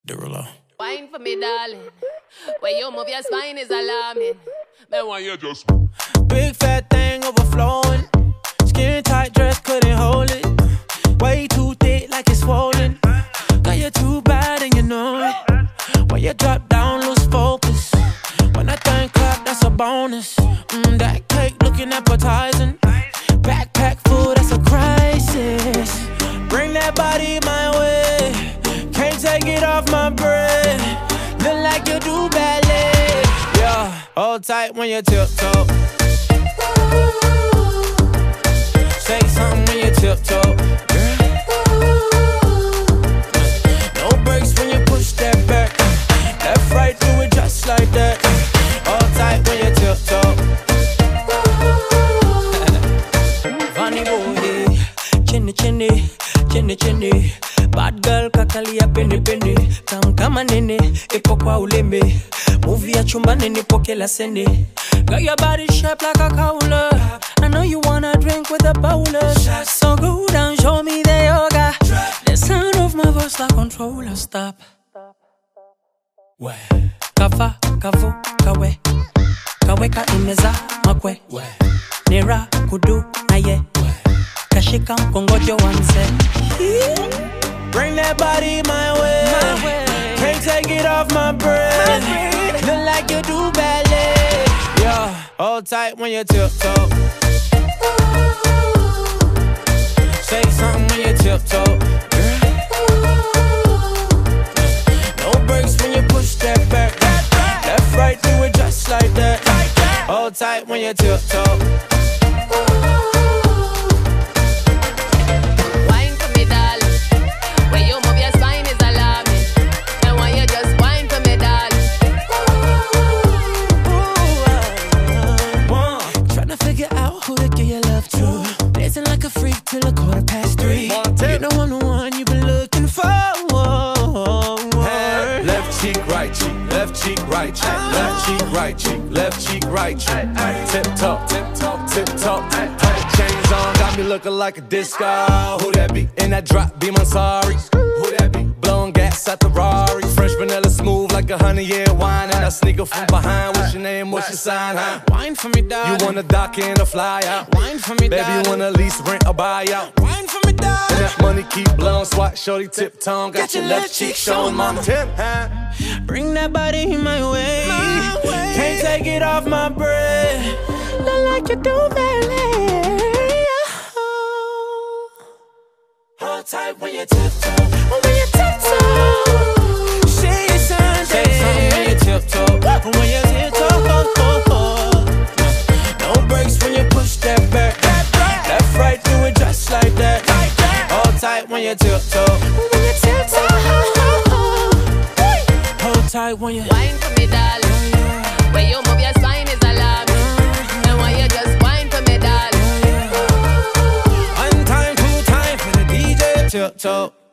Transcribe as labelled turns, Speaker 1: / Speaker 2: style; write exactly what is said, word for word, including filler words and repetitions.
Speaker 1: Derulo.
Speaker 2: Wine for me, darling. When you move your spine is alarming.
Speaker 3: Then why you just
Speaker 1: Big fat thing overflowing. Skin tight dress couldn't hold it. Way too thick like it's swollen. Got you too bad and you know it. When you drop down, lose focus. When I think clap, that's a bonus. Mm, that cake looking appetizing. Backpack full, that's a crisis. Bring that body my way. Can't take it off my breath. Look like you do ballet. Yeah, hold tight when you tiptoe. Say something when you tiptoe. No brakes when you push that back. Left, right, do it just like that. Hold tight when you tiptoe. Funny boy, chinny chinny, chinny chinny. Bad girl kakalia penny penny. Tam kama nene, ipo kwa uleme. Movie ya chumbani nipo kila sene. Got your body shaped like a cola. I know you wanna drink with a bowler. So go down, show me the yoga. The sound of my voice like controller. Stop. Kafa, kavu, kawe. Kaweka imeza, makwe. Nera, kudu, na ye. Kashika mkongojo wanse. Bring that body my way. my way. Can't take it off my brain. Look like you do ballet. Yeah, hold tight when you tiptoe. Say something when you tiptoe. No brakes when you push that back. Left, right, do it just like that. Hold tight when you tiptoe. Till a quarter past three. You know I'm the one you've been looking for.
Speaker 4: Hey, left cheek, right cheek, left cheek, right cheek, left cheek, right cheek, left cheek, right cheek. Tip top, tip top, tip top. Chains on, got me looking like a disco. Who that be? In that drop beam, I'm sorry. Who that be? Blowing gas at the Rari. Fresh vanilla smooth like a honey year wine. And I sneak up from behind. What's your name? What's your sign? Huh?
Speaker 1: Wine for me, darling.
Speaker 4: You wanna dock in or fly out?
Speaker 1: Wine for me,
Speaker 4: baby,
Speaker 1: darling.
Speaker 4: you wanna lease, rent, or buy out?
Speaker 1: Wine for me, darling.
Speaker 4: And that money keep blowing, swat, shorty, tip tongue. Got, got your left cheek showing, mama. Tip, huh?
Speaker 1: Bring that body my way. my way. Can't take it off my breath. Look like you do ballet. Hold tight when you tiptoe. When you tiptoe. Say it's Sunday. Say something when you tiptoe. When you tiptoe. No brakes when you push that back. Left, right, do it just like that. Hold tight when you tiptoe. When you tiptoe. Hold tight when you
Speaker 2: wine for me, darling. When you move your spine is alarming. And when you just wine for me, darling.
Speaker 1: One time, two time for the D J tiptoe.